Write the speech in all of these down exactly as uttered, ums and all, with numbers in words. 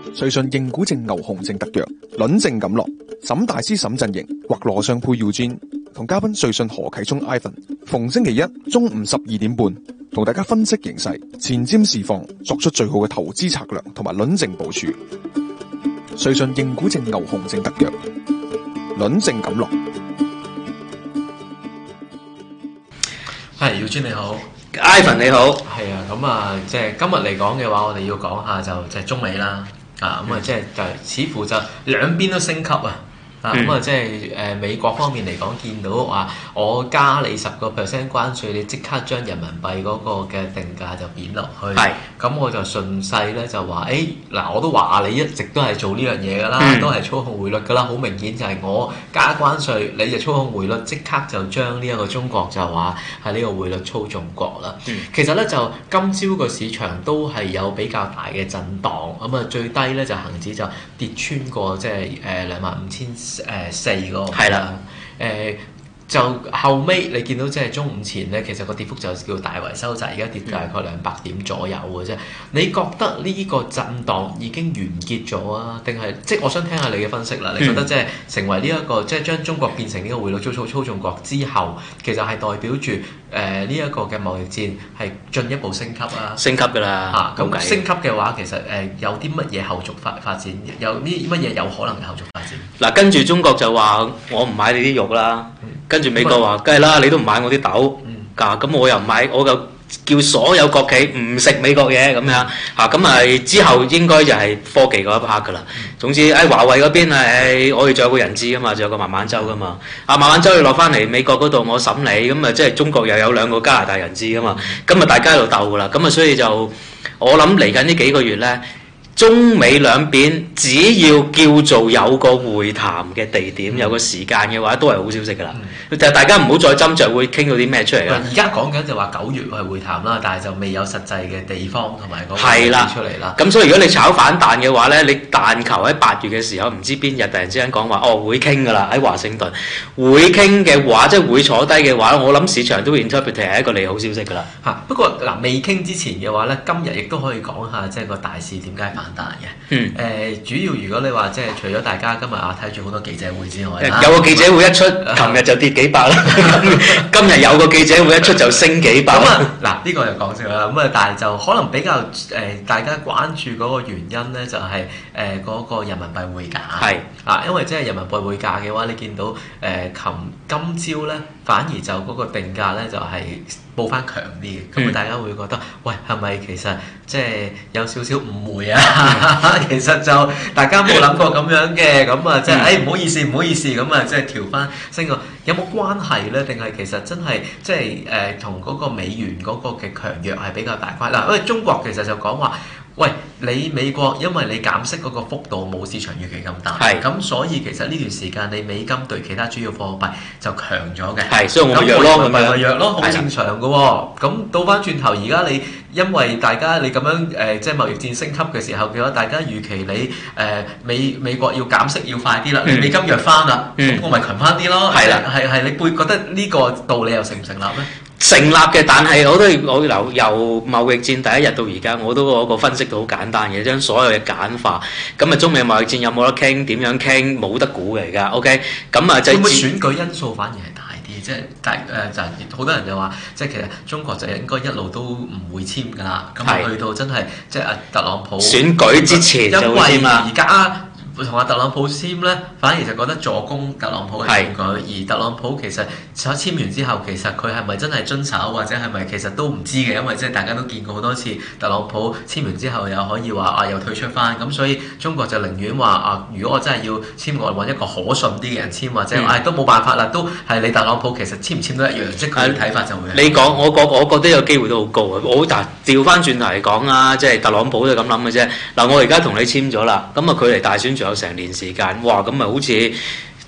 瑞信認股證牛熊證特約，輪證錦落，沈大師沈陣營或羅尚佩耀尊同嘉賓瑞信何啟聰 Ivan， 逢星期一中午十二點半同大家分析形勢、前瞻市況，作出最好嘅投資策略同埋輪證部署。瑞信認股證牛熊證特約，輪證錦落。 係，耀尊你好 ，Ivan 你好， 係啊，咁啊，即係今日嚟講嘅話，我哋要講下就即係中美啦，啊，咁啊，即係就似乎就兩邊都升級啊。啊咁啊，即係誒美國方面嚟講，見到話我加你十個 percent 關稅，你即刻將人民幣嗰個嘅定價就貶落去。係，咁我就順勢咧就話，誒嗱，我都話你一直都係做呢樣嘢㗎啦，嗯、都係操控匯率㗎啦，好明顯就係我加關稅，你就操控匯率，即刻就將呢一個中國就話係呢個匯率操縱國啦。嗯、其實咧就今朝個市場都係有比較大嘅震盪，咁啊最低咧就恆指就跌穿過即係誒兩萬五千。誒、呃、四個係啦，誒、呃、就後尾你見到即係中午前咧，其實個跌幅就叫大為收窄，而家跌大概兩百點左右嘅啫。嗯、你覺得呢個震盪已經完結咗啊？定係即係我想聽下你嘅分析啦。你覺得即係成為呢、這、一個即係將中國變成呢個匯率操操操縱國之後，其實係代表住誒呢一個嘅貿易戰係進一步升級啊？升級㗎啦嚇，咁、啊、升級嘅話，其實誒、呃、有啲乜嘢後續發發展？有啲乜嘢有可能嘅後續發展？ 嗱，跟住中國就話我唔買你啲肉啦，嗯、跟住美國話梗係啦，你都唔買我啲豆，㗎咁、嗯、我又唔買，我就叫所有國企唔食美國嘢咁樣嚇，咁啊之後應該就係科技嗰一 part 㗎啦。嗯、總之喺華為嗰邊啊，誒我哋仲有個人質㗎嘛，仲有個孟晚舟㗎嘛，啊孟晚舟要落翻嚟美國嗰度我審你，咁啊即係中國又有兩個加拿大人質㗎嘛，咁啊大家喺度鬥㗎啦，咁啊所以就我諗嚟緊呢幾個月咧。中美兩邊只要叫做有個會談嘅地點，嗯、有個時間嘅話，都係好消息㗎啦。就、嗯、大家唔好再斟酌會傾到啲咩出嚟啦。 而家講緊就話九月係會談啦，但係就未有實際嘅地方同埋嗰個日子出嚟啦。 咁所以如果你炒反彈嘅話咧，你但求喺八月嘅時候唔知邊日突然之間講話哦會傾㗎啦，喺華盛頓會傾嘅話，即係會坐低嘅話，我諗市場都會 interpret 係一個利好消息㗎啦。 嚇、啊，不過嗱未傾之前嘅話咧，今日亦都可以講下即係個大市點解反彈嘅。嗯。誒、呃，主要如果你話即係除咗大家今日啊睇住好多記者會之外， 有個記者會一出，琴日就跌幾百啦。今日有個記者會一出就升幾百。 咁啊，嗱呢個就講笑啦。咁啊，但係就可能比較誒、呃、大家關注嗰個原因咧，就係誒嗰個人民幣匯價。係啊，因為即係人民幣匯價嘅話，你見到誒琴、呃、今朝咧，反而就嗰個定價咧就係、是。報翻強啲嘅，咁啊大家會覺得，喂係咪其實即係有少少誤會啊？其實就大家冇諗過咁樣嘅，咁啊即係誒唔好意思唔好意思，咁啊即係調翻升個，有冇關係咧？定係其實真係即係誒同嗰個美元嗰個嘅強弱係比較大關係嗱？因為中國其實就講話。喂，你美國因為你減息嗰個幅度冇市場預期咁大，係咁所以其實呢段時間你美金對其他主要貨幣就強咗嘅，係，所以我咪弱咯，咁咪咪弱咯，好正常嘅喎。咁倒翻轉頭，而家你因為大家你咁樣誒、呃，即係貿易戰升級嘅時候嘅話，大家預期你誒、呃、美美國要減息要快啲啦，嗯、你美金弱翻啦，咁、嗯、我咪強翻啲咯，係啦，係係你會覺得呢個道理又成唔成立咧？ 成立嘅，但係我都我由由貿易戰第一日到而家，我都我個分析到好簡單嘅，將所有嘢簡化。咁啊，中美貿易戰有冇得傾？點樣傾？冇得估嘅而家。OK，咁啊，就會唔會選舉因素反而係大啲？即係大誒、呃、就好多人就話，即係其實中國就應該一路都唔會簽㗎啦。咁啊，去到真係即係阿特朗普選舉之前就會簽啦。 而家同阿特朗普簽咧，反而就覺得助攻特朗普嘅選舉，而特朗普其實簽完之後，其實佢係咪真係遵守，或者係咪其實都唔知嘅，因為即係大家都見過好多次，特朗普簽完之後又可以話啊又退出翻，咁所以中國就寧願話啊，如果我真係要簽，我揾一個可信啲嘅人簽，或者唉、嗯哎、都冇辦法啦，都係你特朗普其實簽唔簽都一樣，即係佢嘅睇法就會。 你講我覺我覺得有機會都好高啊！我但調翻轉頭嚟講啊，即係特朗普都咁諗嘅啫。嗱，我而家同你簽咗啦，咁啊距離大選有成年時間，哇！咁咪好似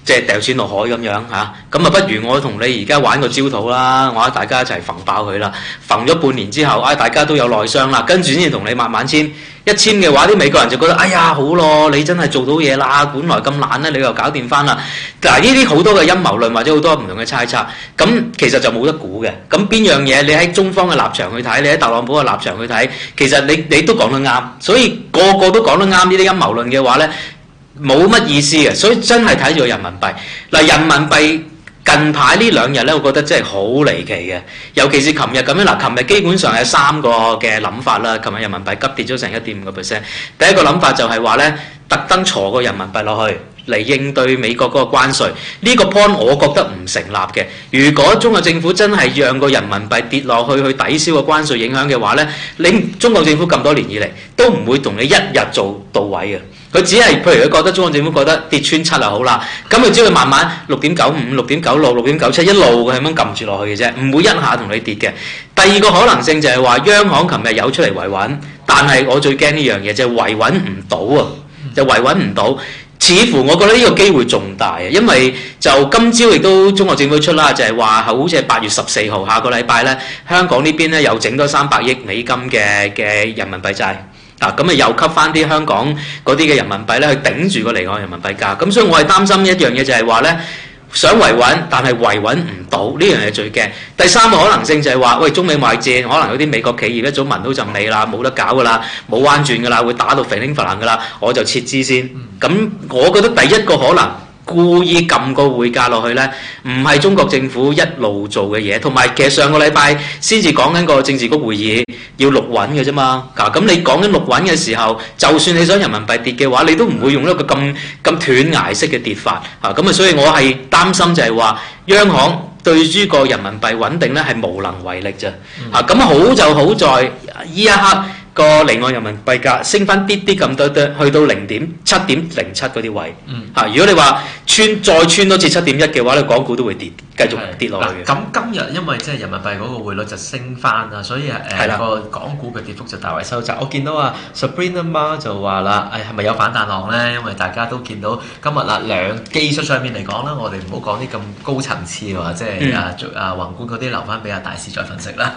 即係掉錢落海咁樣嚇，咁啊不如我同你而家玩個焦土啦，我話大家一齊揈爆佢啦，揈咗半年之後，啊大家都有內傷啦，跟住先至同你慢慢簽，一簽嘅話，啲美國人就覺得哎呀好咯，你真係做到嘢啦，本來咁懶咧，你又搞掂翻啦。嗱呢啲好多嘅陰謀論或者好多唔同嘅猜測，咁其實就冇得估嘅。咁邊樣嘢你喺中方嘅立場去睇，你喺特朗普嘅立場去睇，其實你你都講得啱，所以個個都講得啱呢啲陰謀論嘅話咧。冇乜意思嘅，所以真係睇住個人民幣。嗱，人民幣近排呢兩日咧，我覺得真係好離奇嘅，尤其是琴日咁樣。嗱，琴日基本上係三個嘅諗法啦。琴日人民幣急跌咗成一點五個 percent。第一個諗法就係話咧，特登挫個人民幣落去嚟應對美國嗰個關稅。呢個 point 我覺得唔成立嘅。如果中國政府真係讓個人民幣跌落去去抵消個關稅影響嘅話咧，你中國政府咁多年以嚟都唔會同你一日做到位嘅。佢只係，譬如佢覺得中國政府覺得跌穿七就好啦，咁佢只會慢慢六點九五、六點九六、六點九七一路咁樣撳住落去嘅啫，唔會一下同你跌嘅。第二個可能性就係話，央行琴日有出嚟維穩，但係我最驚呢樣嘢就係維穩唔到啊，就維穩唔到。似乎我覺得呢個機會重大啊，因為就今朝亦都中國政府出啦，就係話好似係八月十四號下個禮拜咧，香港呢邊咧又整多三百億美金嘅嘅人民幣債。嗱，咁啊又吸翻啲香港嗰啲嘅人民幣咧，去頂住個離岸人民幣價。咁所以我係擔心一樣嘢就係話咧，想維穩，但係維穩唔到，呢樣嘢最驚。第三個可能性就係話，喂，中美貿易戰，可能有啲美國企業一早聞到陣味啦，冇得搞噶啦，冇彎轉噶啦，會打到肥拎佛蘭噶啦，我就撤資先。咁我覺得第一個可能。故意撳個匯價落去呢，唔係中國政府一路做嘅嘢，同埋其實上個禮拜先至講緊個政治局會議要六穩嘅啫嘛。咁你講緊六穩嘅時候，就算你想人民幣跌嘅話，你都唔會用一個咁咁斷崖式嘅跌法。嚇咁啊，所以我係擔心就係話，央行對於個人民幣穩定呢係無能為力啫。嚇咁好就好在呢一刻。個離岸人民幣價升翻啲啲咁多多，去到零點七點零七嗰啲位。嗯。嚇，如果你話穿再穿多次七點一嘅話咧，港股都會跌，繼續跌落去嘅。 咁今日因為即係人民幣嗰個匯率就升翻啊，所以誒個港股嘅跌幅就大為收窄。我見到啊 Sabrina Ma 就話啦，誒係咪有反彈浪咧？因為大家都見到今日啦，兩技術上面嚟講啦，我哋唔好講啲咁高層次喎，即係啊啊宏觀嗰啲留翻俾阿大師再分析啦。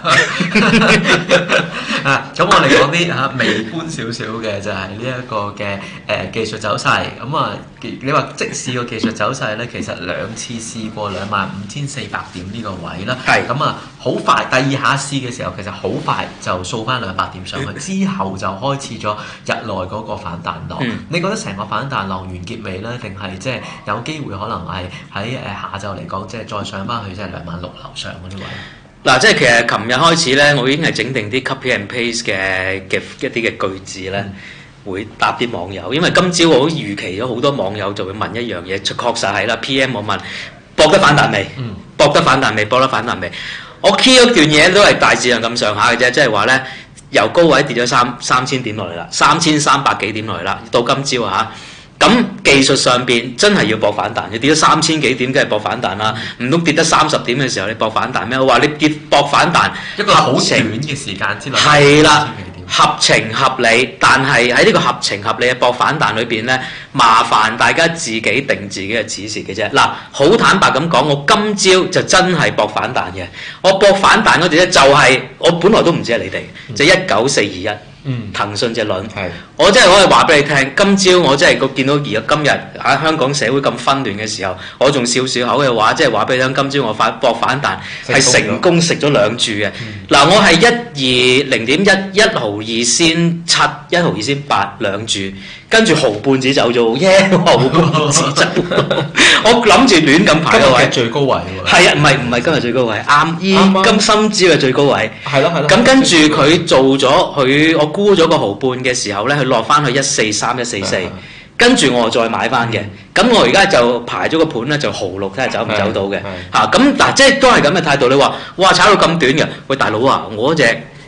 啊，咁我哋講啲嚇微觀少少嘅就係呢一個嘅誒技術走勢。咁啊，你話即使個技術走勢咧，其實兩次試過兩萬五千四百點呢個位啦。係。咁啊，好快第二下試嘅時候，其實好快就掃翻兩百點上去，之後就開始咗日內嗰個反彈浪。嗯、你覺得成個反彈浪完結未咧？定係即係有機會可能係喺誒下晝嚟講，即係再上翻去即係兩萬六樓上嗰啲位？ 嗱，即係其實琴日開始咧，我已經係整定啲 copy and paste 嘅嘅一啲嘅句子咧，嗯、會答啲網友。因為今朝我好預期咗好多網友就會問一樣嘢，確實係啦。P M 我問博得反彈未？嗯、博得反彈未？博得反彈未？我 key 嗰段嘢都係大致上咁上下嘅啫，即係話咧由高位跌咗三三千點落嚟啦，三千三百幾點落嚟啦，到今朝嚇。咁技術上邊真係要搏反彈，你跌咗三千幾點，梗係搏反彈啦。唔通跌得三十點嘅時候，你搏反彈咩？我話你跌搏反彈， 一個好短嘅時間之內， 係啦，合情合理。但係喺呢個合情合理嘅搏反彈裏邊咧，麻煩大家自己定自己嘅指示嘅啫。嗱，好坦白咁講，我今朝就真係搏反彈嘅。我搏反彈嗰陣咧，就係、是、我本來都唔知係你哋，嗯、就一九四二一。嗯，騰訊隻輪，係我真係可以話俾你聽，今朝我真係個見到而家今日喺香港社會咁紛亂嘅時候，我仲笑笑口嘅話，即係話俾你聽，今朝我反搏反彈係成功食咗兩注嘅。嗱、嗯，我係一二零點一一毫二先七，一毫二先八兩注，跟住毫半子走咗，耶！毫半子走，我諗住亂咁排個位， 最高位喎。 係啊，唔係唔係今日最高位，啱依今深朝嘅最高位。係咯係咯。咁跟住佢做咗佢我。沽咗個毫半嘅時候咧，佢落翻去一四三一四四，跟住我再買翻嘅。咁、嗯、我而家就排咗個盤咧，就毫六睇下走唔走到嘅嚇。咁嗱、啊，即係都係咁嘅態度。你話哇炒到咁短嘅，喂大佬啊，我隻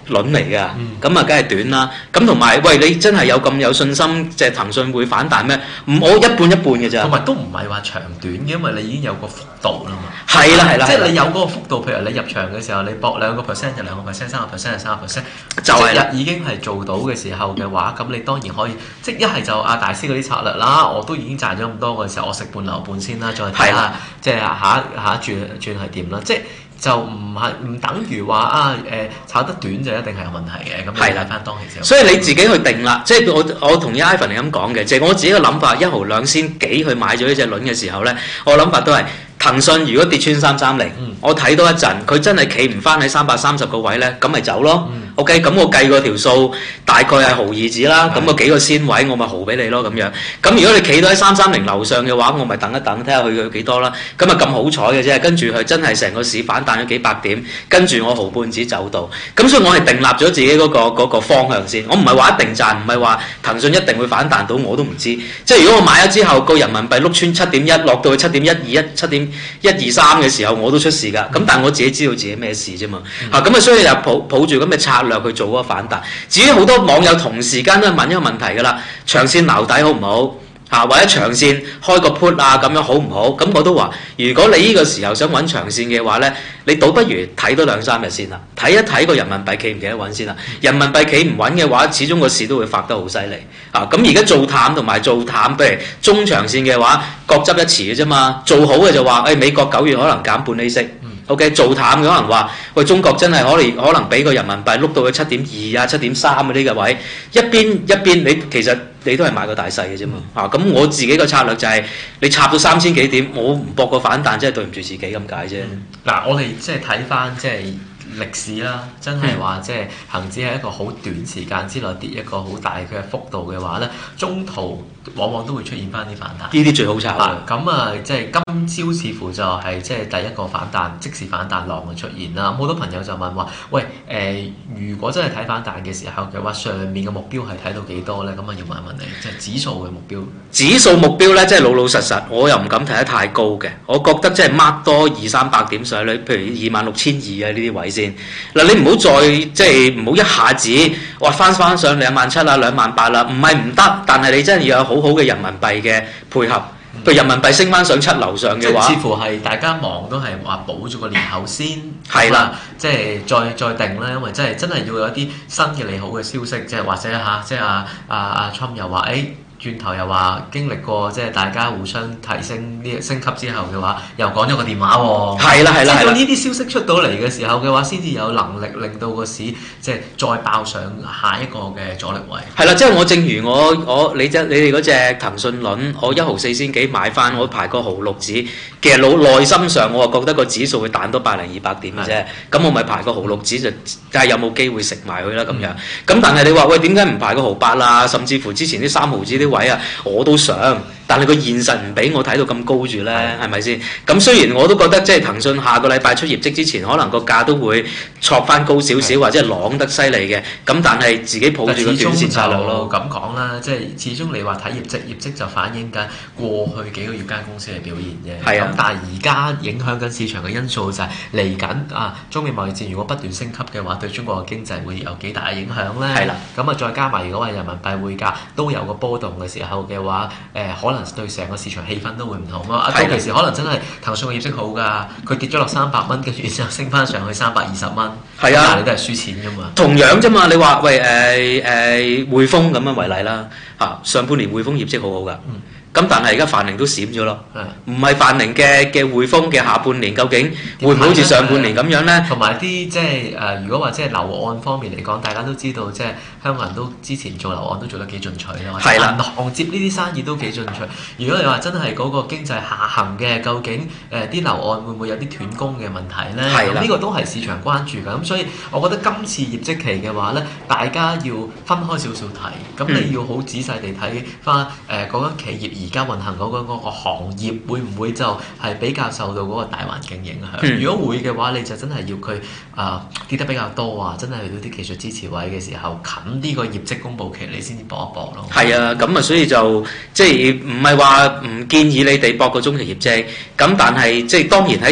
輪嚟㗎，咁啊梗係短啦。咁同埋喂，你真係有咁有信心，即係騰訊會反彈咩？唔，我一半一半嘅咋。 同埋都唔係話長短嘅，因為你已經有個幅度啦嘛。 係啦係啦， 即係你有嗰個幅度，譬如你入場嘅時候，你博兩個 percent 就兩個 percent， 三個 percent 就三個 percent， 就係啦， 已經係做到嘅時候嘅話，咁你當然可以，即係一係就阿大師嗰啲策略啦，我都已經賺咗咁多嘅時候，我食半留半先啦，再睇下即係下一下一轉轉係點啦，即係。就唔係唔等於話啊誒、呃、炒得短就一定係有問題嘅，咁你睇翻當其時。 所以你自己去定啦，即係我我同意 Ivan 你咁講嘅，即係我自己嘅諗法，一毫兩仙幾去買咗呢隻輪嘅時候咧，我諗法都係騰訊如果跌穿三三零，我睇多一陣，佢真係企唔翻喺三百三十個位咧，咁咪走咯。嗯、OK，咁我計個條數大概係毫二子啦，咁個、嗯、幾個仙位我咪毫俾你咯咁樣。咁如果你企到喺三三零樓上嘅話，我咪等一等睇下佢幾多啦。咁啊咁好彩嘅啫，跟住佢真係成個市反彈咗幾百點，跟住我毫半子走到。咁所以我係定立咗自己嗰、嗰個嗰個方向先。我唔係話一定賺，唔係話騰訊一定會反彈到，我都唔知。即係如果我買咗之後個人民幣碌穿七點一，落到去七點一二一、七點一二三嘅時候，我都出事㗎。咁但係我自己知道自己咩事啫嘛。嚇咁、嗯、啊，所以就抱抱住咁嘅策略去做嗰個反彈。至於好多網友同時間都問一個問題㗎啦，長線撈底好唔好？嚇或者長線開個 put 啊咁樣好唔好？咁我都話，如果你呢個時候想揾長線嘅話咧，你倒不如睇多兩三日先啦，睇一睇個人民幣企唔企得穩先啦。人民幣企唔穩嘅話，始終個市都會發得好犀利。啊，咁而家做淡同埋做淡，譬如中長線嘅話，各執一詞嘅啫嘛。做好嘅就話，誒、哎、美國九月可能減半厘息。O.K. 做淡嘅可能話，喂，中國真係可能可能俾個人民幣碌到去七點二啊、七點三嗰啲嘅位，一邊一邊你其實你都係買個大細嘅啫嘛。啊，咁我自己個策略就係、是、你插到三千幾點，我唔搏個反彈，真係對唔住自己咁解啫。 嗱、嗯，我哋即係睇翻即係歷史啦，真係話即係恆指係一個好短時間之內跌一個好大嘅幅度嘅話咧，中途往往都會出現翻啲反彈。 呢啲最好炒啦。 咁啊，即係今朝似乎就係即係第一個反彈，即時反彈浪嘅出現啦。好多朋友就問話：喂，誒、呃，如果真係睇反彈嘅時候嘅話，上面嘅目標係睇到幾多咧？咁啊，要問一問你，即係指數嘅目標。指數目標咧，即係老老實實，我又唔敢睇得太高嘅。我覺得即係 mark 多二三百點上去，譬如二萬六千二啊呢啲位先。嗱，你唔好再即係唔好一下子話翻翻上兩萬七啊、兩萬八啦，唔係唔得，但係你真係要有好好嘅人民幣嘅配合。譬如人民幣升翻上七樓上嘅話，似乎係大家忙都係話保咗個年後先，係啦，即係再再定啦，因為真係真係要有一啲新嘅利好嘅消息，即係或者嚇，即係阿阿阿 Trump 又話誒。哎轉頭又話經歷過即係大家互相提升呢升級之後嘅話，又講咗個電話喎。係啦係啦係啦。呢啲消息出到嚟嘅時候嘅話，先至有能力令到個市即係再爆上下一個嘅阻力位。係啦，即係我正如我我你隻你哋嗰隻騰訊輪，我一毫四仙幾買翻，我排個毫六子，其實腦內心上我係覺得個指數會彈多百零二百點嘅啫。咁我咪排個毫六子就睇下有冇機會食埋佢啦咁樣。咁但係你話喂，點解唔排個毫八啦？甚至乎之前啲三毫子啲位啊，我都想，但係個現實唔俾我睇到咁高住咧，係咪先？咁雖然我都覺得即係騰訊下個禮拜出業績之前，可能個價都會挫翻高少少，或者係啷得犀利嘅。咁但係自己抱住個短線策略咯。咁講啦，即係始終你話睇業績，業績就反映緊過去幾個月間公司嘅表現啫。係啊。咁但係而家影響緊市場嘅因素就係嚟緊啊，中美貿易戰如果不斷升級嘅話，對中國嘅經濟會有幾大嘅影響咧？係啦。咁啊，再加埋如果話人民幣匯價都有個波動嘅時候嘅話，誒、呃、可能對成個市場氣氛都會唔同咯。啊，到其時可能真係騰訊嘅業績好㗎，佢跌咗落三百蚊，跟住之後升翻上去三百二十蚊。係啊，但係你都係輸錢㗎嘛。同樣啫嘛，你話喂誒誒匯豐咁樣為例啦，嚇上半年匯豐業績好好㗎。嗯。咁但係而家泛寧都閃咗咯，唔係泛寧嘅嘅匯豐嘅下半年究竟會唔會好似上半年咁樣咧？同埋啲即係誒，如果話即係樓按方面嚟講，大家都知道即係香港人都之前做樓按都做得幾進取啦，或者銀行接呢啲生意都幾進取。如果你話真係嗰個經濟下行嘅，究竟誒啲樓按會唔會有啲斷供嘅問題咧？係啦，呢個都係市場關注㗎。咁所以我覺得今次業績期嘅話咧，大家要分開少少睇，咁你要好仔細地睇翻誒嗰間企業。而家運行嗰個嗰個行業會唔會就係比較受到嗰個大環境影響？嗯、如果會嘅話，你就真係要佢啊、呃、跌得比較多啊，真係去到啲技術支持位嘅時候，近呢個業績公佈期，你先至搏一搏咯。係啊，咁啊，所以就即係唔係話唔建議你哋搏個中期業績，咁但係即係當然喺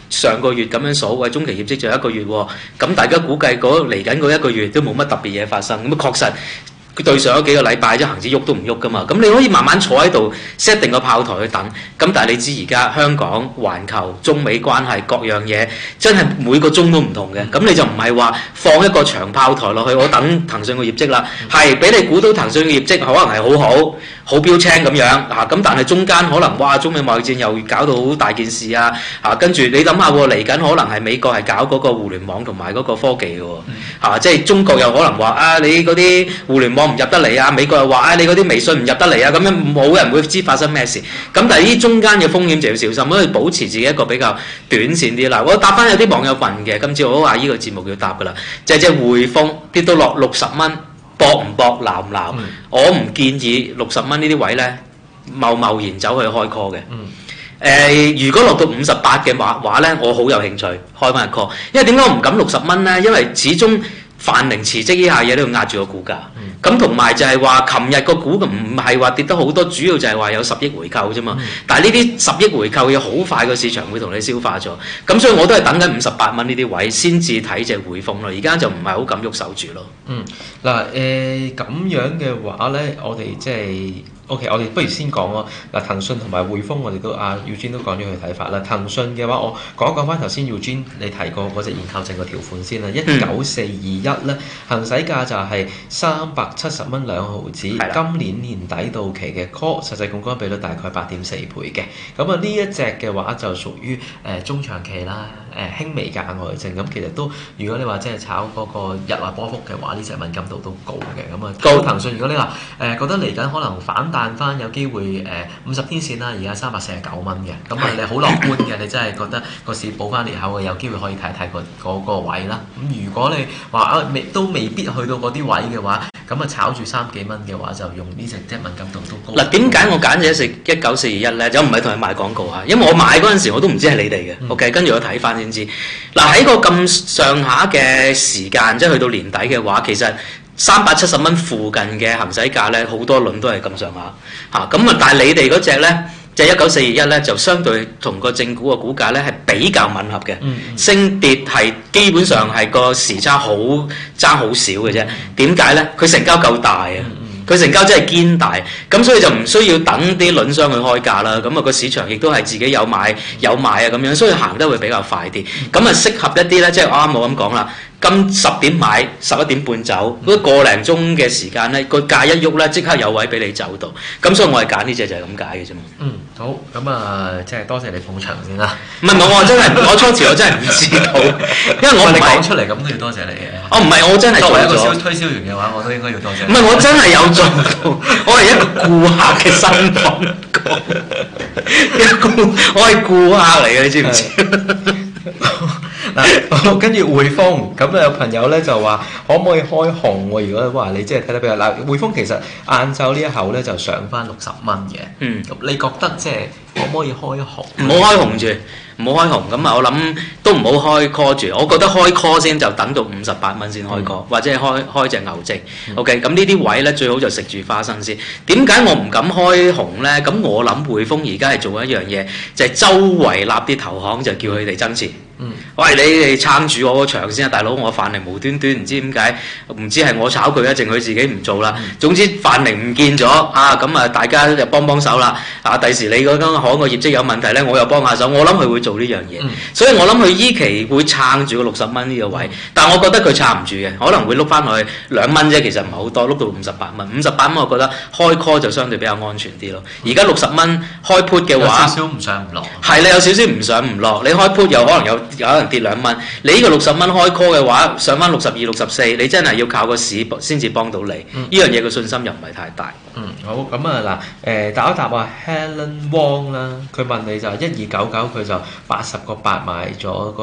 上個月咁樣數，喂，中期業績就一個月喎，咁大家估計嗰嚟緊嗰一個月都冇乜特別嘢發生，咁啊確實。佢對上嗰幾個禮拜，即係恆指喐都唔喐噶嘛，咁你可以慢慢坐喺度 set 定個炮台去等。咁但係你知而家香港、環球、中美關係各樣嘢，真係每個鐘都唔同嘅。咁你就唔係話放一個長炮台落去，我等騰訊嘅業績啦，係俾你估到騰訊嘅業績可能係好好、好標青咁樣嚇。咁但係中間可能哇，中美貿易戰又搞到好大件事啊嚇，跟住你諗下喎，嚟緊可能係美國係搞嗰個互聯網同埋嗰個科技嘅喎嚇，即係中國又可能話啊，你嗰啲互聯網唔入得嚟啊！美國又話啊，你嗰啲微信唔入得嚟啊！咁樣冇人會知發生咩事。咁但係呢中間嘅風險就要小心，因為保持自己一個比較短線啲啦。我答翻有啲網友問嘅，今次我都話呢個節目要答㗎啦。就係隻匯豐跌到落六十蚊，搏唔搏鬧唔鬧？嗯、我唔建議六十蚊呢啲位咧，貿貿然走去開 call 嘅。嗯誒、呃，如果落到五十八嘅話話咧，我好有興趣開翻個 call，因為點解我唔敢六十蚊咧？因為始終范寧辭職呢下嘢都要壓住個股價。咁同埋就係話，琴日個股唔係話跌得好多，主要就係話有十億回購啫嘛。嗯、但係呢啲十億回購要好快，個市場會同你消化咗。咁所以我都係等緊五十八蚊呢啲位先至睇隻匯豐咯。而家就唔係好敢喐手住咯。 嗯，嗱誒咁樣嘅話咧，我哋即係。O.K. 我哋不如先講咯。嗱，騰訊同埋匯豐，我哋都阿 Eugene 都講咗佢睇法啦。騰訊嘅話，我講一講翻頭先 Eugene 你提過嗰隻現購證個條款先啦。一九四二一咧，行使價就係三百七十蚊兩毫子。的今年年底到期嘅 call，實際槓桿比率大概八點四倍嘅。咁啊，呢一隻嘅話就屬於誒、呃、中長期啦，誒、呃、輕微價外證。咁其實都，如果你話即係炒嗰個日內波幅嘅話，呢隻敏感度都高嘅。咁啊，高騰訊，如果你話誒、呃、覺得嚟緊可能反彈翻有機會誒五十天線啦，而家三百四十九蚊嘅，咁啊你好樂觀嘅，你真係覺得個市補翻裂口嘅，有機會可以睇睇個嗰個位啦。咁如果你話啊未都未必去到嗰啲位嘅話，咁啊炒住三幾蚊嘅話，就用呢隻即係敏感度都高。嗱，點解我揀咗食一九四二一咧？就唔係同佢賣廣告嚇，因為我買嗰陣時我都唔知係你哋嘅。嗯、OK，跟住我睇翻先知。嗱，喺個咁上下嘅時間，即係去到年底嘅話，其實三百七十蚊附近嘅行使價咧，好多輪都係咁上下嚇。咁啊，但係你哋嗰隻咧，就一九四二一咧，就相對同個正股嘅股價咧係比較吻合嘅。嗯嗯、升跌係基本上係個時差好爭好少嘅啫。點解咧？佢成交夠大啊！佢成交真係堅大，咁所以就唔需要等啲輪商去開價啦。咁啊個市場亦都係自己有買有賣啊咁樣，所以行得會比較快啲。咁啊適合一啲咧，即係啱冇咁講啦。今十點買，十一點半走，嗰個零鐘嘅時間咧，個價一喐咧，即刻有位俾你走到。咁所以我係揀呢隻就係咁解嘅啫嘛。嗯， 好，咁啊，即係多謝你捧場先啦。 唔係唔係，我真係我初時我真係唔知道，因為我你講出嚟咁都要多謝你嘅。 哦，唔係，我真係作為一個銷推銷員嘅話，我都應該要多謝。 唔係，我真係有做到，我係一個顧客嘅身份，一個我係顧客嚟嘅，你知唔知？ 嗱，跟住匯豐咁有朋友咧就話可唔可以開紅喎？如果話你即係睇得比較嗱，匯豐其實晏晝呢一口咧就上翻六十蚊嘅。嗯，咁你覺得即係可唔可以開紅？ 唔好開紅住，唔好開紅。咁啊，我諗都唔好開 call 住。我覺得開 call 先就等到五十八蚊先開 call，、嗯、或者係開開隻牛證。嗯、OK，咁呢啲位咧最好就食住花生先。點解我唔敢開紅咧？咁我諗匯豐而家係做一樣嘢，就係、是、周圍立啲投行就叫佢哋增持。嗯，喂，你哋撐住我個場先啊，大佬！我范寧無端端唔知點解，唔知係我炒佢啊，定佢自己唔做啦。嗯、總之范寧唔見咗啊，咁啊，大家就幫幫手啦。啊，第時你嗰間行個業績有問題咧，我又幫下手。我諗佢會做呢樣嘢，嗯、所以我諗佢依期會撐住個六十蚊呢個位。但係我覺得佢撐唔住嘅，可能會碌翻落去兩蚊啫。其實唔係好多，碌到五十八蚊。五十八蚊我覺得開 call 就相對比較安全啲咯。而家六十蚊開 put 嘅話， 有少少唔上唔落。 係你有少少唔上唔落。你開 put 又可能有。有可能跌兩蚊，你呢個六十蚊開 call 嘅話，上翻六十二、六十四，你真係要靠個市先至幫到你。呢、嗯、樣嘢個信心又唔係太大。 嗯，好，咁啊嗱，誒答一答啊 Helen Wong 啦，佢問你就係一二九九，佢就八十個八買咗個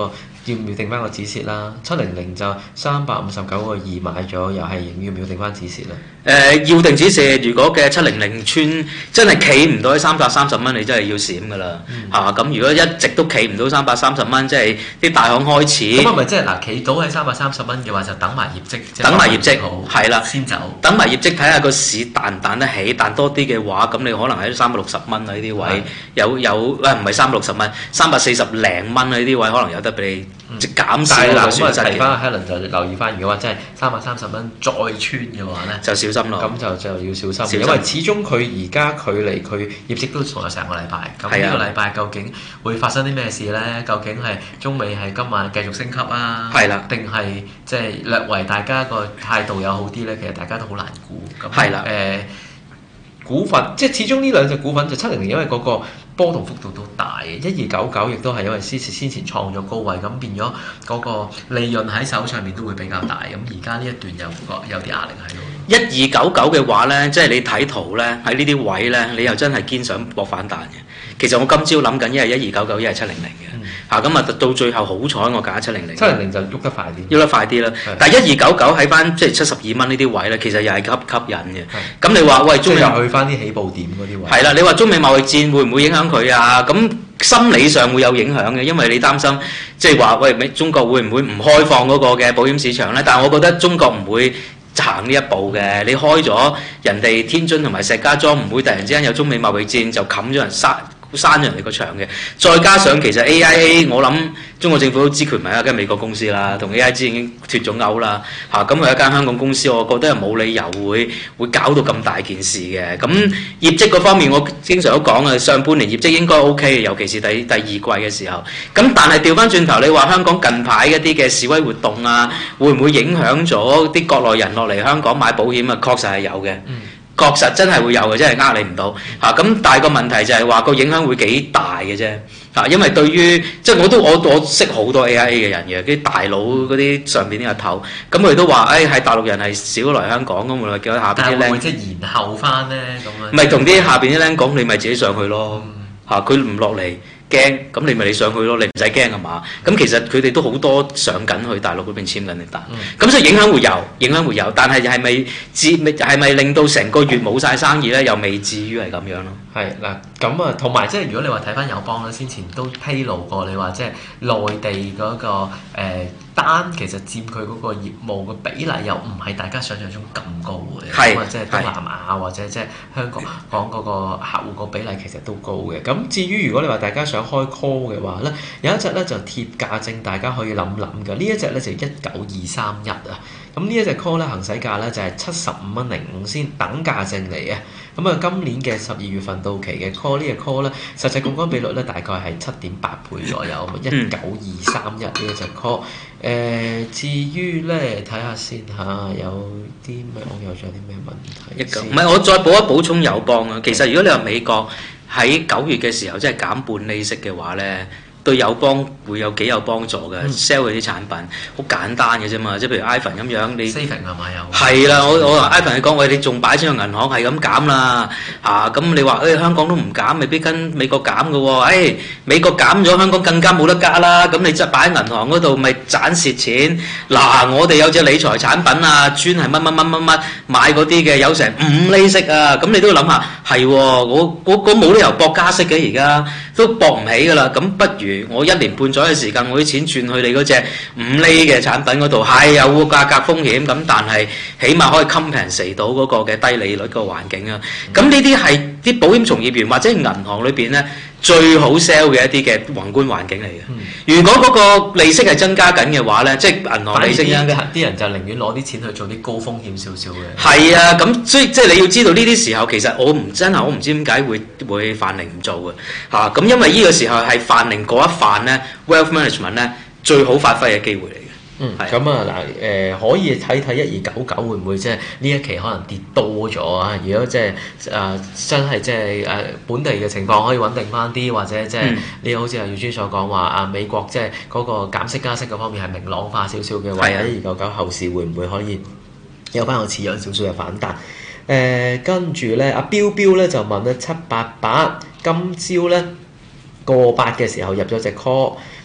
要唔要定翻個止蝕啦？七零零就三百五十九個二買咗，又係要唔要定翻止蝕咧？ 誒、呃、要定止蝕，如果嘅七零零穿真係企唔到喺三百三十蚊，你真係要閃㗎啦嚇！咁、嗯啊、如果一直都企唔到三百三十蚊，即係啲大行開始咁係咪即係嗱企到喺三百三十蚊嘅話，就等埋業績， 等埋業績係啦， 先走。 等埋業績睇下個市彈唔彈得起，彈多啲嘅話，咁你可能喺三百六十蚊啊呢啲位有有誒唔係三百六十蚊，三百四十零蚊啊呢啲位可能有得俾你。 嗯、 即減少個損失嘅。提翻 Helen 就留意翻，如果話真係三百三十蚊再穿嘅話咧， 就小心咯。 咁就就要小心， 小心因為始終佢而家距離佢業績都仲有成個禮拜。咁呢個禮拜究竟會發生啲咩事咧？究竟係中美係今晚繼續升級啊？ 係啦， 定係即係略為大家個態度有好啲咧？其實大家都好難估。咁係啦， 誒、呃、股份即係始終呢兩隻股份就七零零，因為嗰個波動幅度都大嘅，一二九九亦都係因為先先前創咗高位，咁變咗嗰個利潤喺手上面都會比較大。咁而家呢一段有個有啲壓力喺度。 一二九九嘅話咧，即係你睇圖咧，喺呢啲位咧，你又真係堅想搏反彈嘅。其實我今朝諗緊，一係一二九九，一係七零零嘅。嚇咁啊，到最後好彩我揀七零零。 七零零就喐得快啲， 喐得快啲啦。但係一二九九喺翻即係七十二蚊呢啲位咧，其實又係吸吸引嘅。咁你話喂，中美又去翻啲起步點嗰啲位。 係啦，你話中美貿易戰會唔會影響佢啊？咁心理上會有影響嘅，因為你擔心即係話喂，中國會唔會唔開放嗰個嘅保險市場咧？但係我覺得中國唔會行呢一步嘅。你開咗人哋天津同埋石家莊，唔會突然之間有中美貿易戰就冚咗人殺閂咗人哋個場嘅。再加上其實 A I A 我諗中國政府都知佢唔係一間美國公司啦，同 A I A 已經脱咗鈎啦嚇。咁佢一間香港公司，我覺得又冇理由會會搞到咁大件事嘅。咁業績嗰方面，我經常都講啊，上半年業績應該 O K 嘅，尤其是第第二季嘅時候。咁但係調翻轉頭，你話香港近排一啲嘅示威活動啊，會唔會影響咗啲國內人落嚟香港買保險啊？確實係有嘅。嗯確實真係會有嘅，真係呃你唔到嚇。咁、啊、但係個問題就係話個影響會幾大嘅啫嚇。因為對於即係我都我我識好多 A I A 嘅人嘅，啲大佬嗰啲上邊啲阿頭，咁佢哋都話誒係大陸人係少嚟香港咁，咪叫下邊啲僆。 但係會唔會即係延後翻咧？咁樣咪同啲下邊啲僆講，你咪自己上去咯嚇。佢唔落嚟。驚咁你咪你上去咯，你唔使驚係嘛？咁其實佢哋都好多上緊去大陸嗰邊簽緊啲單，咁、嗯、所以影響會有，影響會有，但係係咪至係咪令到成個月冇晒生意咧？又未至於係咁樣咯。係嗱，咁啊，同埋即係如果你話睇翻友邦咧，先前都披露過，你話即係內地嗰、那個誒、呃、單，其實佔佢嗰個業務嘅比例又唔係大家想象中咁高嘅，咁啊即係東南亞或者即係香港講嗰個客戶個比例其實都高嘅。咁至於如果你話大家想開 call 嘅話咧，有一隻咧就貼價證，大家可以諗諗嘅。呢一隻咧就一九二三一啊。咁呢一隻 call 咧行使價咧就係七十五蚊零五先，等價證嚟嘅。咁啊，今年嘅十二月份到期嘅 call 呢隻 call 咧，實際槓桿比率咧大概係七點八倍左右。一九二三一呢一隻 call。誒，至於咧睇下先嚇，有啲咩網友仲有啲咩問題？ 一九唔係，我再補一補充友邦啊。其實如果你話美國喺九月嘅時候，即係減半利息嘅話咧，對友邦會有幾有幫助嘅。sell 佢啲產品好簡單嘅啫嘛，即係譬如 iPhone 咁樣，你 saving 係咪有？ 係啦，我我同 iPhone 你講，喂，你仲擺錢去銀行係咁減啦嚇，咁、啊、你話誒、哎、香港都唔減，未必跟美國減嘅喎。誒、哎、美國減咗，香港更加冇得加啦。咁你即係擺喺銀行嗰度，咪賺蝕錢。嗱、啊，我哋有隻理財產品啊，專係乜乜乜乜乜買嗰啲嘅，有成五厘息啊。咁你都要諗下，係喎，我我我冇理由搏加息嘅，而家都搏唔起㗎啦。咁不如我一年半載嘅時間，我啲錢轉去你嗰隻五厘嘅產品嗰度，係有個價格風險咁，但係起碼可以 compensate 到嗰個嘅低利率個環境啊。咁呢啲係啲保險從業員或者銀行裏邊咧最好 sell 嘅一啲嘅宏觀環境嚟嘅。嗯、如果嗰個利息係增加緊嘅話咧，即係銀行利息增加， 啲人就寧願攞啲錢去做啲高風險少少嘅。 係啊，咁所以即係你要知道呢啲時候，其實我唔真係我唔知點解會會泛寧唔做嘅嚇。咁、啊、因為呢個時候係泛寧嗰一泛咧 wealth management 咧最好發揮嘅機會嚟嘅。 嗯，咁啊嗱，誒可以睇睇一二九九會唔會即係呢一期可能跌多咗啊？如果即係誒真係即係誒本地嘅情況可以穩定翻啲，或者即係你好似阿耀尊所講話啊，美國即係嗰個減息加息嗰方面係明朗化少少嘅話，一二九九後市會唔會可以有翻個似樣少少嘅反彈？誒、呃，跟住咧，阿標標咧就問咧七八八，今朝咧過八嘅時候入咗隻 call。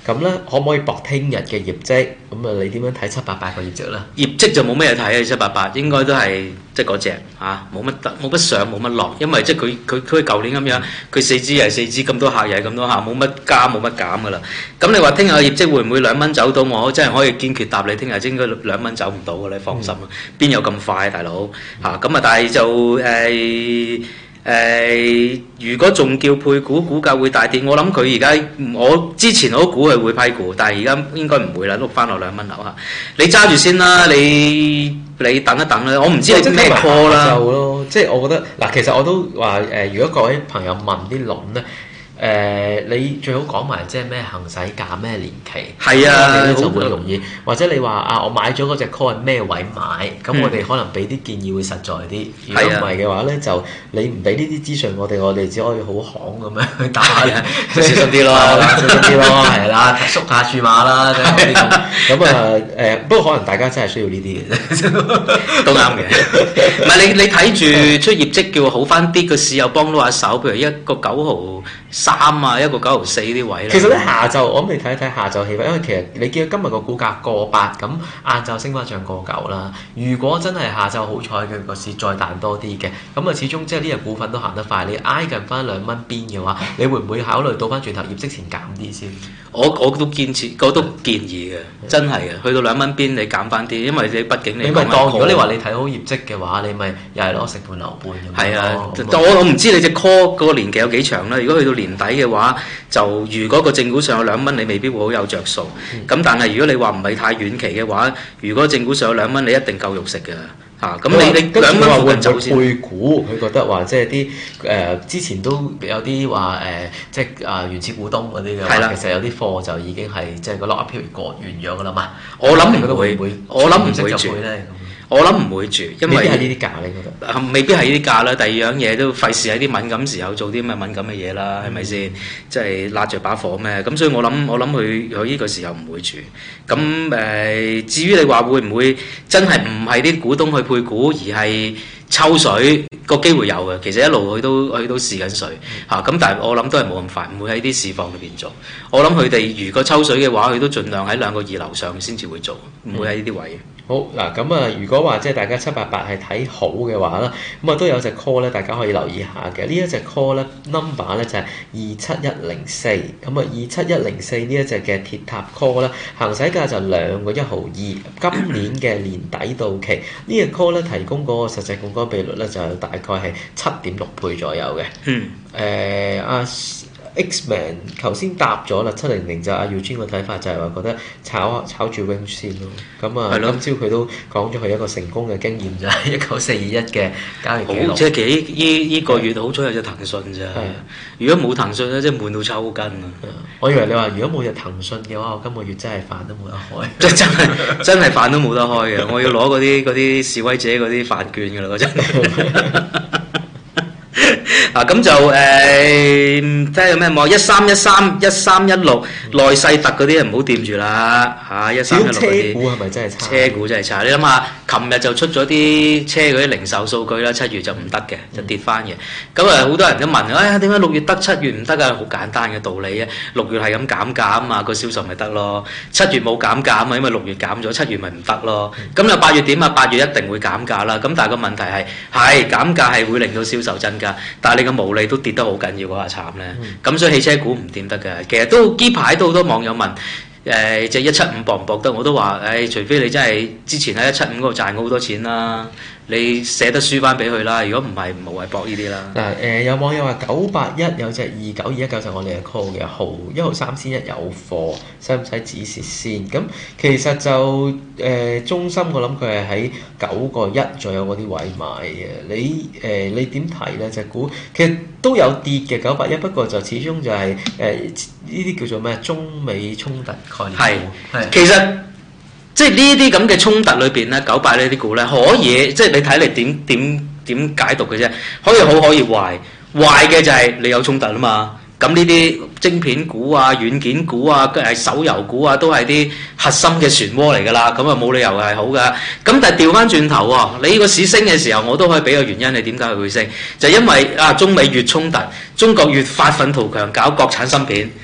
咁咧可唔可以搏聽日嘅業績？咁啊，你點樣睇七八八個業績咧？ 業績就冇咩嘢睇啊，七八八應該都係即係嗰隻嚇，冇乜冇乜上冇乜落，因為即係佢佢佢舊年咁樣，佢四支又係四支，咁多客又係咁多客，冇乜加冇乜減噶啦。咁你話聽日嘅業績會唔會兩蚊走到？我真係可以堅決答你，聽日應該兩蚊走唔到嘅，你放心啦。邊、嗯、有咁快，大佬嚇？咁啊，但係就誒。欸誒、呃，如果仲叫配股，股價會大跌。我諗佢而家，我之前我都估佢會批股，但係而家應該唔會啦，碌翻落兩蚊樓下。你揸住先啦，你你等一等啦。我唔知你咩 call 啦。 就咯，即係我覺得嗱，其實我都話誒、呃，如果各位朋友問啲輪咧。誒、呃，你最好講埋即係咩行使價咩年期， 係啊， 你就會容易。或者你話啊，我買咗嗰隻 call 係咩位買，咁、嗯、我哋可能俾啲建議會實在啲。如果唔係嘅話咧，就你唔俾呢啲資訊我哋，我哋只可以好行咁樣去打下， 小心啲咯， 小心啲咯，係啦，縮下注碼啦，咁咁啊誒，不過可能大家真係需要呢啲嘅， 都啱嘅。唔係你你睇住出業績叫好翻啲，個市又幫到下手，譬如一個九毫三啊，一個九毫四啲位啦。 其實咧下晝我諗你睇一睇下晝氣氛，因為其實你見到今日個股價過八，咁晏晝升翻上過九啦。如果真係下晝好彩嘅個市再彈多啲嘅，咁啊始終即係呢隻股份都行得快。你挨近翻兩蚊邊嘅話，你會唔會考慮到翻轉頭業績前減啲先？ 我我都堅持，我都建議嘅，真係嘅。去到兩蚊邊你減翻啲，因為你畢竟你。你咪當如果你話你睇好業績嘅話，你咪又係攞成半流半咁。係啊，我我唔知你隻 call 嗰個年期有幾長啦。如果去到年底嘅話，就如果個正股上有兩蚊，你未必會好有着數。咁、嗯、但係如果你話唔係太遠期嘅話，如果正股上有兩蚊，你一定夠肉食嘅。嚇咁、啊、你你兩蚊附近走先。 配股佢覺得話即係啲誒之前都有啲話誒即係啊原始股東嗰啲嘅話，其實有啲貨就已經係即係個 lock up period 過完咗噶啦嘛。我諗唔會，會，我諗唔會住。我諗唔會住，因為未必係呢啲價，你覺得？ 未必係呢啲價啦。第二樣嘢都費事喺啲敏感時候做啲咩敏感嘅嘢啦，係咪先？即係揦住把火咩？咁所以我諗，我諗佢佢呢個時候唔會住。咁誒、呃，至於你話會唔會真係唔係啲股東去配股，而係抽水個機會有嘅。其實一路佢都佢都試緊水嚇。咁、嗯、但係我諗都係冇咁快，唔會喺啲市況裏邊做。我諗佢哋如果抽水嘅話，佢都盡量喺兩個二樓上先至會做，唔會喺呢啲位。 好嗱，咁啊，如果話即係大家七八八係睇好嘅話啦，咁啊都有隻 call 咧，大家可以留意下嘅。呢一隻 call 咧 number 咧就係二七一零四，咁啊二七一零四呢一隻嘅鐵塔 call 咧，行使價就兩個一毫二，今年嘅年底到期。呢隻 call 咧提供嗰個實際槓桿比率咧就大概係七點六倍左右嘅。嗯。誒阿、呃。Xman 頭先答咗啦，七零零就阿耀尊個睇法就係話覺得炒炒住 range 先咯。咁啊，今朝佢都講咗佢一個成功嘅經驗就係一九四二一嘅交易記錄。 即係幾依依個月好彩有隻騰訊咋。如果冇騰訊咧，真係悶到抽筋啊！ 我以為你話如果冇隻騰訊嘅話，我今個月真係飯都冇得開。 即係真係真係飯都冇得開嘅，我要攞嗰啲嗰啲示威者嗰啲飯券㗎啦，嗰陣。啊咁就誒睇下有咩冇一三一三一三一六內世特嗰啲唔好掂住啦嚇，一三一六嗰啲。車股係咪真係差？車股真係差，你諗下，琴日就出咗啲車嗰啲零售數據啦，七月就唔得嘅，就跌翻嘅。咁啊好多人都問，哎呀點解六月得七月唔得啊？好簡單嘅道理啊，六月係咁減價啊嘛，個銷售咪得咯。七月冇減價啊嘛，因為六月減咗，七月咪唔得咯。咁又八月點啊？八月一定會減價啦。咁但係個問題係係減價係會令到銷售增加，但係你個毛利都跌得好緊要嗰下慘咧，咁、嗯、所以汽車股唔掂得嘅。其實都呢排都好多網友問，誒隻一七五搏唔搏得？我都話，誒、哎、除非你真係之前喺一七五嗰度賺過好多錢啦，你捨得輸翻俾佢啦。如果唔係，無謂搏呢啲啦。嗱誒、 呃、有網友話九八一有隻二九二一九就我哋嘅 call 嘅號一號三千一有貨，使唔使止蝕先？咁其實就誒、呃、中心我諗佢係喺九個一左右嗰啲位買嘅。你誒、呃、你點睇咧？隻股其實都有跌嘅九八一，不過就始終就係誒呢啲叫做咩中美衝突概念股。 係其實。即係呢啲咁嘅衝突裏邊咧，九八呢啲股咧可以，即係你睇你點點點解讀嘅啫，可以好可以壞，壞嘅就係你有衝突啊嘛。咁呢啲晶片股啊、軟件股啊、誒手遊股啊，都係啲核心嘅漩渦嚟㗎啦。咁啊冇理由係好㗎。咁但係調翻轉頭喎，你呢個市升嘅時候，我都可以俾個原因你點解佢會升，就係因為啊中美越衝突，中國越發奮圖強搞國產芯片。